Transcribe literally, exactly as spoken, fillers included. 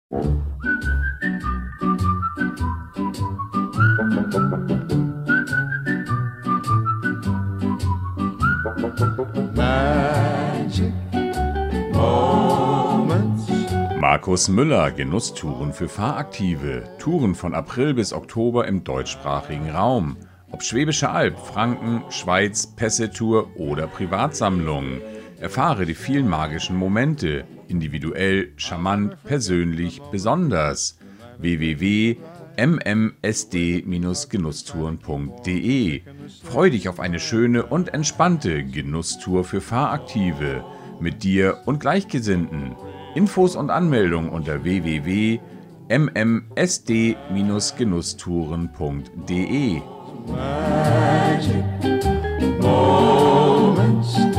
Magic Moments. Markus Müller, Genusstouren für Fahraktive. Touren von April bis Oktober im deutschsprachigen Raum. Ob Schwäbische Alb, Franken, Schweiz, Pässe-Tour oder Privatsammlungen. Erfahre die vielen magischen Momente. Individuell, charmant, persönlich, besonders. w w w punkt m m s d Genusstouren punkt d e. Freu dich auf eine schöne und entspannte Genusstour für Fahraktive. Mit dir und Gleichgesinnten. Infos und Anmeldung unter w w w punkt m m s d Genusstouren punkt d e. Magic Moments.